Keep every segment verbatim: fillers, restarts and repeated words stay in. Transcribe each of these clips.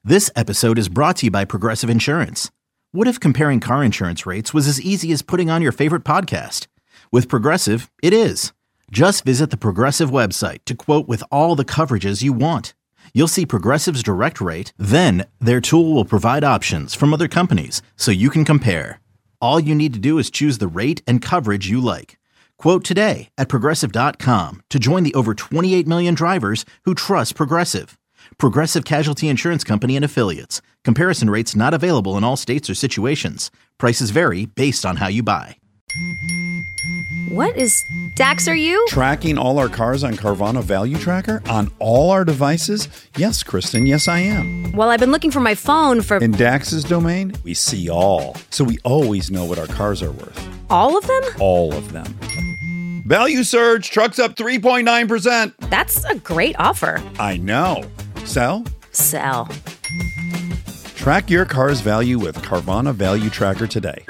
This episode is brought to you by Progressive Insurance. What if comparing car insurance rates was as easy as putting on your favorite podcast? With Progressive, it is. Just visit the Progressive website to quote with all the coverages you want. You'll see Progressive's direct rate, then their tool will provide options from other companies so you can compare. All you need to do is choose the rate and coverage you like. Quote today at Progressive dot com to join the over twenty-eight million drivers who trust Progressive. Progressive Casualty Insurance Company and Affiliates. Comparison rates not available in all states or situations. Prices vary based on how you buy. What is Dax, are you? Tracking all our cars on Carvana Value Tracker on all our devices? Yes, Kristen, yes I am. Well, I've been looking for my phone for... In Dax's domain, we see all. So we always know what our cars are worth. All of them? All of them. Value surge, trucks up three point nine percent. That's a great offer. I know. Sell? Sell. Track your car's value with Carvana Value Tracker today.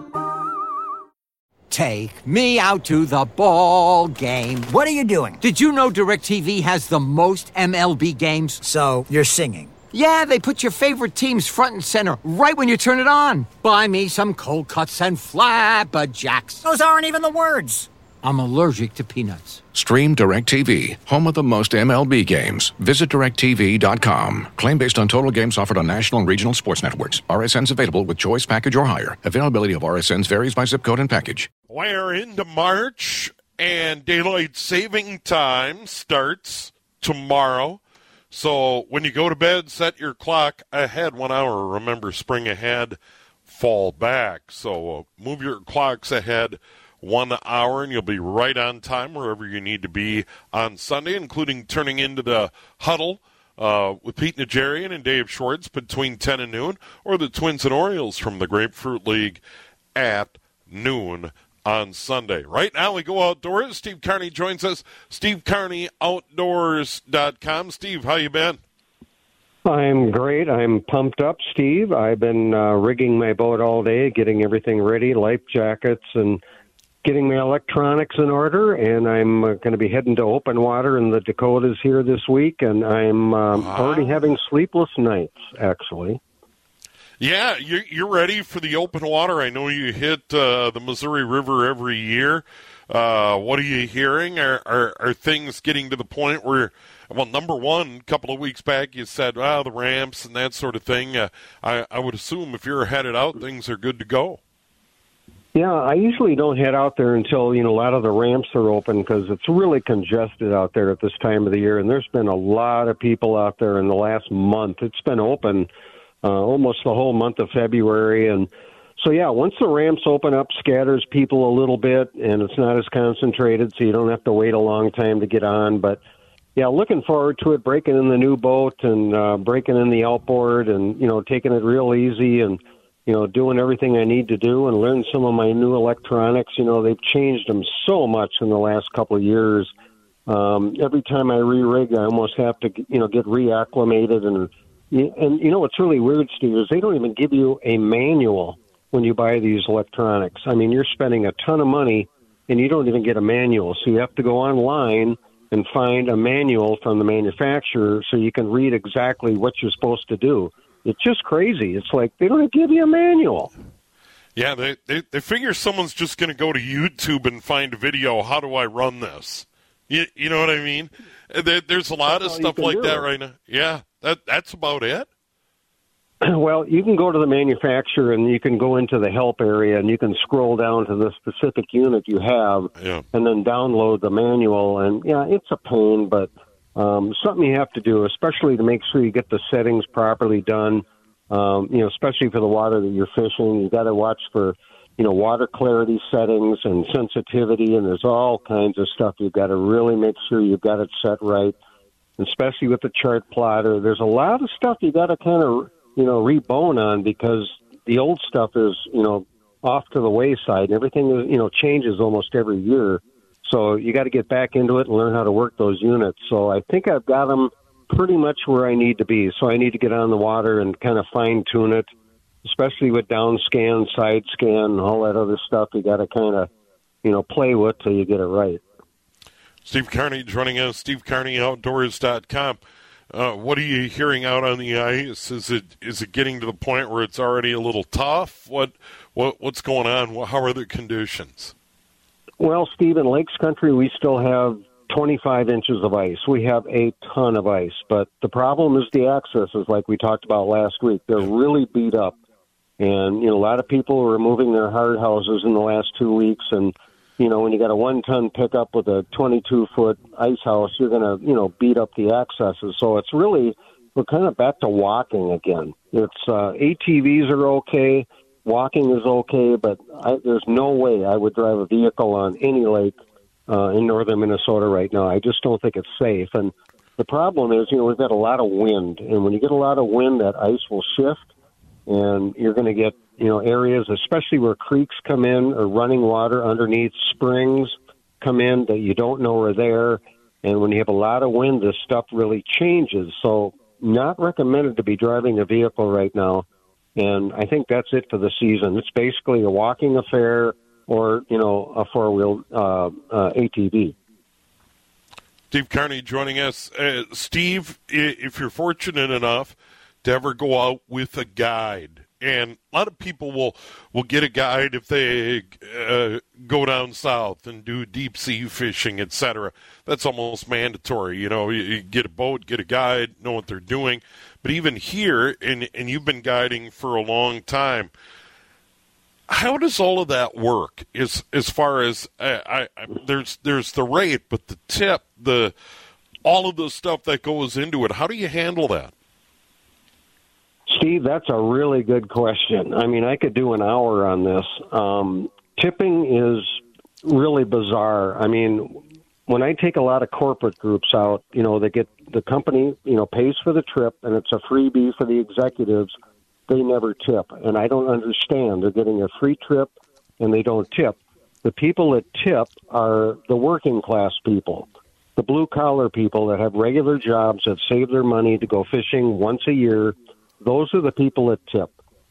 Take me out to the ball game. What are you doing? Did you know DirecTV has the most M L B games? So, you're singing? Yeah, they put your favorite teams front and center right when you turn it on. Buy me some cold cuts and flapjacks. Those aren't even the words. I'm allergic to peanuts. Stream DirecTV, home of the most M L B games. Visit direct T V dot com. Claim based on total games offered on national and regional sports networks. R S Ns available with choice package or higher. Availability of R S Ns varies by zip code and package. We're into March, and daylight saving time starts tomorrow. So when you go to bed, set your clock ahead one hour. Remember, spring ahead, fall back. So uh, move your clocks ahead one hour, and you'll be right on time wherever you need to be on Sunday, including turning into the huddle uh, with Pete Najarian and Dave Schwartz between ten and noon, or the Twins and Orioles from the Grapefruit League at noon on Sunday. Right now we go outdoors. Steve Carney joins us, steve carney outdoors dot com. Steve, how you been? I'm great. I'm pumped up, Steve. I've been uh, rigging my boat all day, getting everything ready, life jackets and getting my electronics in order, and I'm uh, going to be heading to open water in the Dakotas here this week, and I'm um, wow. already having sleepless nights, actually. Yeah, you're, you're ready for the open water. I know you hit uh, the Missouri River every year. Uh, what are you hearing? Are, are are things getting to the point where, well, number one, a couple of weeks back you said, ah, the ramps and that sort of thing. Uh, I, I would assume if you're headed out, things are good to go. Yeah, I usually don't head out there until, you know, a lot of the ramps are open because it's really congested out there at this time of the year. And there's been a lot of people out there in the last month. It's been open uh, almost the whole month of February. And so, yeah, once the ramps open up, scatters people a little bit, and it's not as concentrated, so you don't have to wait a long time to get on. But, yeah, looking forward to it, breaking in the new boat and uh, breaking in the outboard and, you know, taking it real easy and, you know, doing everything I need to do and learn some of my new electronics. You know, they've changed them so much in the last couple of years. Um, every time I re-rig, I almost have to, you know, get reacclimated. And, and you know, what's really weird, Steve, is they don't even give you a manual when you buy these electronics. I mean, you're spending a ton of money and you don't even get a manual. So you have to go online and find a manual from the manufacturer so you can read exactly what you're supposed to do. It's just crazy. It's like they don't give you a manual. Yeah, they they, they figure someone's just going to go to YouTube and find a video. How do I run this? You, you know what I mean? There, there's a lot that's of stuff like do. that right now. Yeah, that that's about it. Well, you can go to the manufacturer and you can go into the help area and you can scroll down to the specific unit you have yeah. and then download the manual. And, yeah, it's a pain, but Um, something you have to do, especially to make sure you get the settings properly done, um, you know, especially for the water that you're fishing. You got to watch for, you know, water clarity settings and sensitivity, and there's all kinds of stuff. You've got to really make sure you've got it set right, especially with the chart plotter. There's a lot of stuff you got to kind of, you know, rebone on because the old stuff is, you know, off to the wayside, and everything, you know, changes almost every year. So you got to get back into it and learn how to work those units. So I think I've got them pretty much where I need to be. So I need to get on the water and kind of fine-tune it, especially with down scan, side scan, and all that other stuff. You got to kind of, you know, play with till you get it right. Steve Carney joining us, steve carney outdoors dot com. Uh, what are you hearing out on the ice? Is it is it getting to the point where it's already a little tough? What what what's going on? How are the conditions? Well, Steve, in Lakes Country, we still have twenty-five inches of ice. We have a ton of ice, but the problem is the accesses, like we talked about last week. They're really beat up, and you know a lot of people are moving their hard houses in the last two weeks, and you know, when you got a one-ton pickup with a twenty-two foot ice house, you're going to, you know, beat up the accesses. So it's really, we're kind of back to walking again. It's uh, A T Vs are okay, walking is okay, but I, there's no way I would drive a vehicle on any lake uh, in northern Minnesota right now. I just don't think it's safe. And the problem is, you know, we've got a lot of wind, and when you get a lot of wind, that ice will shift, and you're going to get, you know, areas, especially where creeks come in or running water underneath springs come in that you don't know are there. And when you have a lot of wind, this stuff really changes. So not recommended to be driving a vehicle right now. And I think that's it for the season. It's basically a walking affair or, you know, a four-wheel uh, uh, A T V. Steve Carney joining us. Uh, Steve, if you're fortunate enough to ever go out with a guide, and a lot of people will, will get a guide if they uh, go down south and do deep sea fishing, et cetera. That's almost mandatory. You know, you, you get a boat, get a guide, know what they're doing. But even here, and, and you've been guiding for a long time, how does all of that work? As as far as uh, I, I, there's there's the rate, but the tip, the all of the stuff that goes into it. How do you handle that? Steve, that's a really good question. I mean, I could do an hour on this. Um, tipping is really bizarre. I mean, when I take a lot of corporate groups out, you know, they get the company, you know, pays for the trip, and it's a freebie for the executives. They never tip, and I don't understand. They're getting a free trip, and they don't tip. The people that tip are the working class people, the blue-collar people that have regular jobs that save their money to go fishing once a year. Those are the people that tip.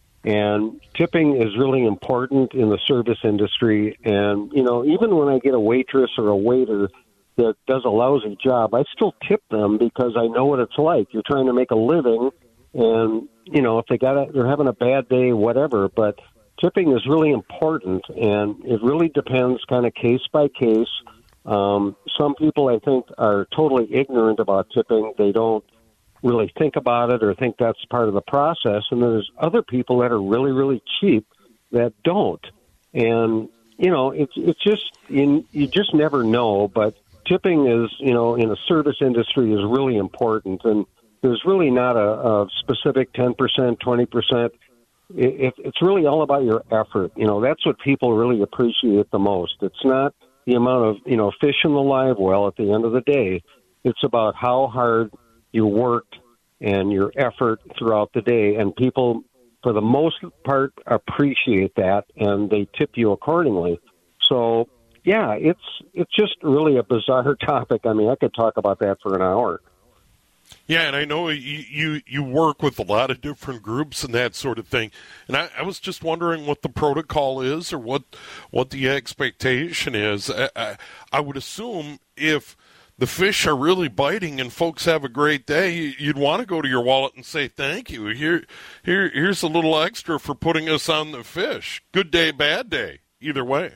And tipping is really important in the service industry. And, you know, even when I get a waitress or a waiter that does a lousy job, I still tip them because I know what it's like. You're trying to make a living, and, you know, if they got a, they're having a bad day, whatever. But tipping is really important, and it really depends kind of case by case. Um, some people, I think, are totally ignorant about tipping. They don't really think about it or think that's part of the process. And there's other people that are really, really cheap that don't. And, you know, it's it's just, you, you just never know. But tipping is, you know, in the service industry is really important. And there's really not a, a specific ten percent, twenty percent. It, it's really all about your effort. You know, that's what people really appreciate the most. It's not the amount of, you know, fish in the live well at the end of the day. It's about how hard you worked and your effort throughout the day, and people, for the most part, appreciate that, and they tip you accordingly. So, yeah, it's it's just really a bizarre topic. I mean, I could talk about that for an hour. Yeah, and I know you, you, you work with a lot of different groups and that sort of thing, and I, I was just wondering what the protocol is or what what the expectation is. I, I, I would assume if the fish are really biting and folks have a great day, you'd want to go to your wallet and say thank you. Here, here, here's a little extra for putting us on the fish. Good day, bad day, either way.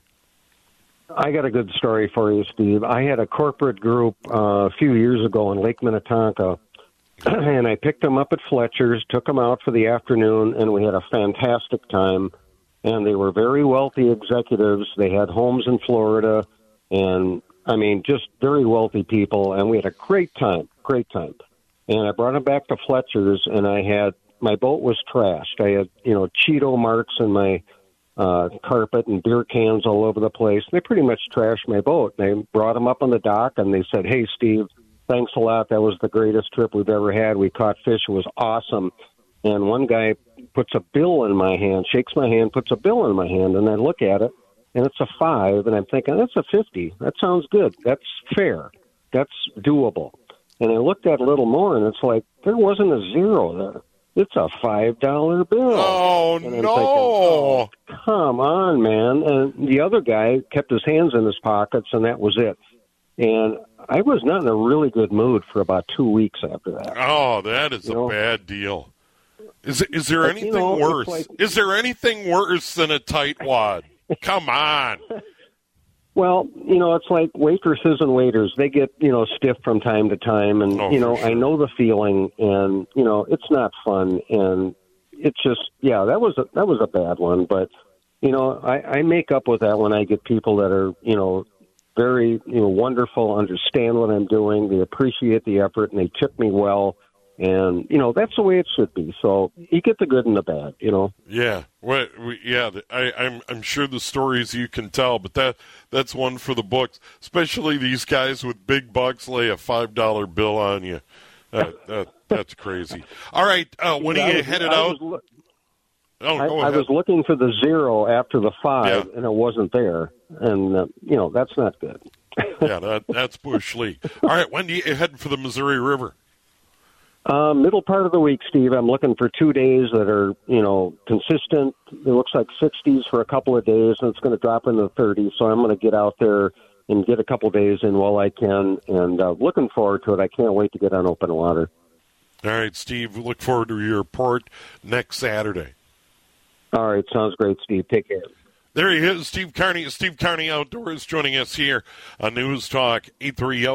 I got a good story for you, Steve. I had a corporate group uh, a few years ago in Lake Minnetonka, and I picked them up at Fletcher's, took them out for the afternoon, and we had a fantastic time. And they were very wealthy executives. They had homes in Florida, and I mean, just very wealthy people, and we had a great time, great time. And I brought them back to Fletcher's, and I had, my boat was trashed. I had, you know, Cheeto marks in my uh, carpet and beer cans all over the place. They pretty much trashed my boat. They brought them up on the dock, and they said, hey, Steve, thanks a lot. That was the greatest trip we've ever had. We caught fish. It was awesome. And one guy puts a bill in my hand, shakes my hand, puts a bill in my hand, and I look at it. And it's a five, and I'm thinking, that's a fifty. That sounds good. That's fair. That's doable. And I looked at it a little more, and it's like, there wasn't a zero there. It's a five dollar bill. Oh, and I'm no. thinking, oh, come on, man. And the other guy kept his hands in his pockets, and that was it. And I was not in a really good mood for about two weeks after that. Oh, that is you a know? bad deal. Is is there But, anything you know, worse? like, is there anything worse than a tightwad? Come on. Well, you know, it's like waitresses and waiters. They get, you know, stiff from time to time. And, Oh, you know, for sure. I know the feeling. And, you know, it's not fun. And it's just, yeah, that was a, that was a bad one. But, you know, I, I make up with that when I get people that are, you know, very, you know, wonderful, understand what I'm doing. They appreciate the effort and they tip me well. And, you know, that's the way it should be. So you get the good and the bad, you know. Yeah, well, we, yeah. I, I'm I'm sure the stories you can tell, but that that's one for the books. Especially these guys with big bucks lay a five dollar bill on you. That, that that's crazy. All right, uh, when Yeah, are you was- headed I out? was, oh, I, go I ahead. was looking for the zero after the five, Yeah. and it wasn't there. And, uh, you know, that's not good. yeah, that, that's Bush League. All right, when do you heading for the Missouri River? Uh, middle part of the week, Steve. I'm looking for two days that are, you know, consistent. It looks like sixties for a couple of days, and it's going to drop into the thirties. So I'm going to get out there and get a couple days in while I can, and uh, looking forward to it. I can't wait to get on open water. All right, Steve. Look forward to your report next Saturday. All right, sounds great, Steve. Take care. There he is, Steve Carney. Steve Carney Outdoors joining us here on News Talk eight thirty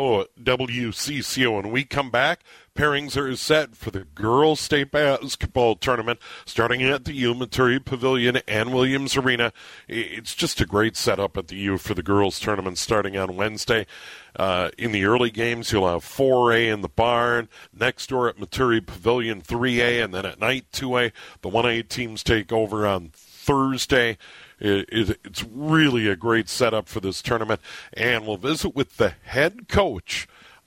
W C C O. When we come back, pairings are set for the girls' state basketball tournament starting at the U, Maturi Pavilion, and Williams Arena. It's just a great setup at the U for the girls' tournament starting on Wednesday. Uh, in the early games, you'll have four A in the barn. Next door at Maturi Pavilion, three A, and then at night, two A. The one A teams take over on Thursday. It, it, it's really a great setup for this tournament. And we'll visit with the head coach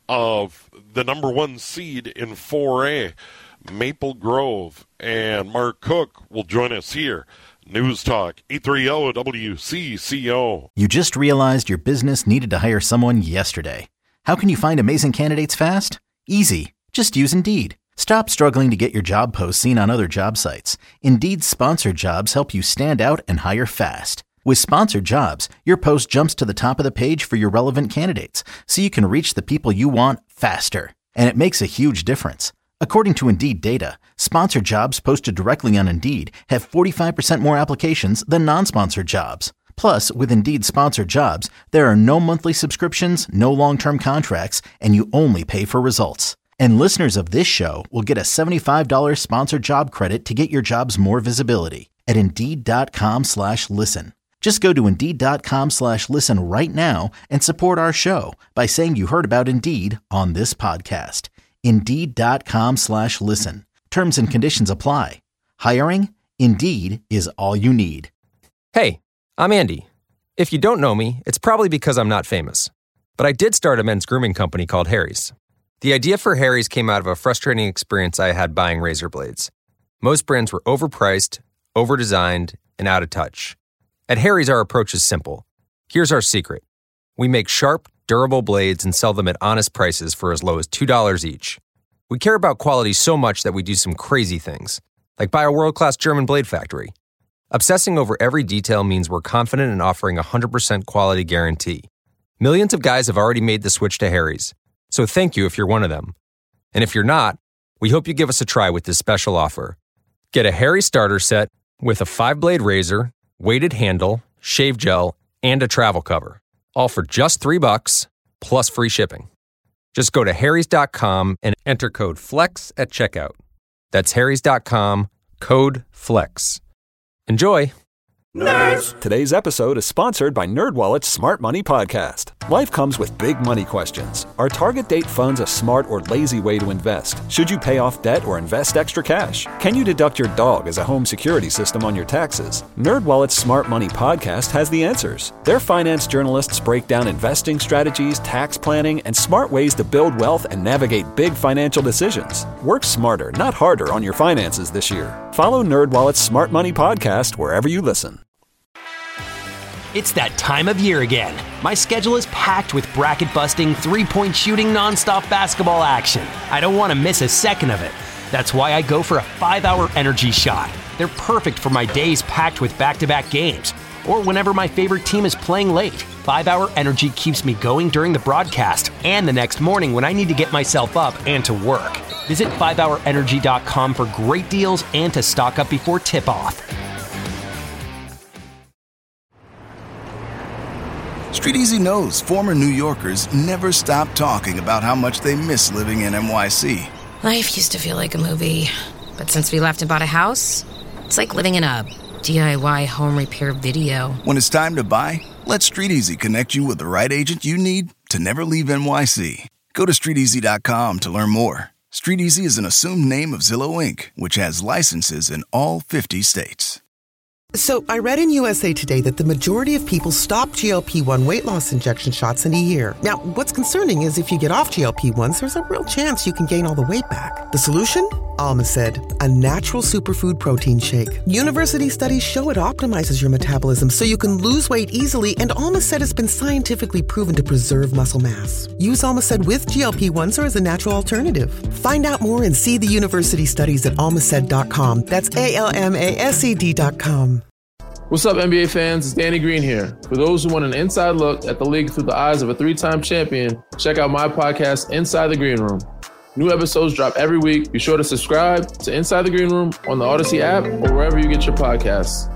of the number one seed in four A, Maple Grove. And Mark Cook will join us here. News Talk eight thirty W C C O. You just realized your business needed to hire someone yesterday. How can you find amazing candidates fast? Easy. Just use Indeed. Stop struggling to get your job posts seen on other job sites. Indeed's sponsored jobs help you stand out and hire fast. With sponsored jobs, your post jumps to the top of the page for your relevant candidates, so you can reach the people you want faster. And it makes a huge difference. According to Indeed data, sponsored jobs posted directly on Indeed have forty-five percent more applications than non-sponsored jobs. Plus, with Indeed sponsored jobs, there are no monthly subscriptions, no long-term contracts, and you only pay for results. And listeners of this show will get a seventy-five dollars sponsored job credit to get your jobs more visibility at Indeed.com slash listen. Just go to Indeed.com slash listen right now and support our show by saying you heard about Indeed on this podcast. Indeed.com slash listen. Terms and conditions apply. Hiring? Indeed is all you need. Hey, I'm Andy. If you don't know me, it's probably because I'm not famous. But I did start a men's grooming company called Harry's. The idea for Harry's came out of a frustrating experience I had buying razor blades. Most brands were overpriced, overdesigned, and out of touch. At Harry's, our approach is simple. Here's our secret. We make sharp, durable blades and sell them at honest prices for as low as two dollars each. We care about quality so much that we do some crazy things, like buy a world-class German blade factory. Obsessing over every detail means we're confident in offering a one hundred percent quality guarantee. Millions of guys have already made the switch to Harry's. So thank you if you're one of them. And if you're not, we hope you give us a try with this special offer. Get a Harry starter set with a five-blade razor, weighted handle, shave gel, and a travel cover. All for just three bucks, plus free shipping. Just go to harrys dot com and enter code FLEX at checkout. That's harrys dot com, code FLEX. Enjoy! Nerds! Today's episode is sponsored by NerdWallet's Smart Money Podcast. Life comes with big money questions. Are target date funds a smart or lazy way to invest? Should you pay off debt or invest extra cash? Can you deduct your dog as a home security system on your taxes? NerdWallet's Smart Money Podcast has the answers. Their finance journalists break down investing strategies, tax planning, and smart ways to build wealth and navigate big financial decisions. Work smarter, not harder on your finances this year. Follow NerdWallet's Smart Money Podcast wherever you listen. It's that time of year again. My schedule is packed with bracket-busting, three-point shooting, nonstop basketball action. I don't want to miss a second of it. That's why I go for a five-hour energy shot. They're perfect for my days packed with back-to-back games. or whenever my favorite team is playing late. five hour Energy keeps me going during the broadcast and the next morning when I need to get myself up and to work. Visit five hour energy dot com for great deals and to stock up before tip-off. Street Easy knows former New Yorkers never stop talking about how much they miss living in N Y C. Life used to feel like a movie, but since we left and bought a house, it's like living in a D I Y home repair video. When it's time to buy, let Street Easy connect you with the right agent you need to never leave N Y C. Go to street easy dot com to learn more. Street Easy is an assumed name of Zillow Incorporated, which has licenses in all fifty states. So I read in U S A Today that the majority of people stop G L P one weight loss injection shots in a year. Now, what's concerning is if you get off G L P ones, there's a real chance you can gain all the weight back. The solution? Almacid, a natural superfood protein shake. University studies show it optimizes your metabolism so you can lose weight easily, and Almacid has been scientifically proven to preserve muscle mass. Use Almacid with G L P ones or as a natural alternative. Find out more and see the university studies at almacid dot com. That's A L M A S E D dot com. What's up, N B A fans? It's Danny Green here. For those who want an inside look at the league through the eyes of a three-time champion, check out my podcast, Inside the Green Room. New episodes drop every week. Be sure to subscribe to Inside the Green Room on the Odyssey app or wherever you get your podcasts.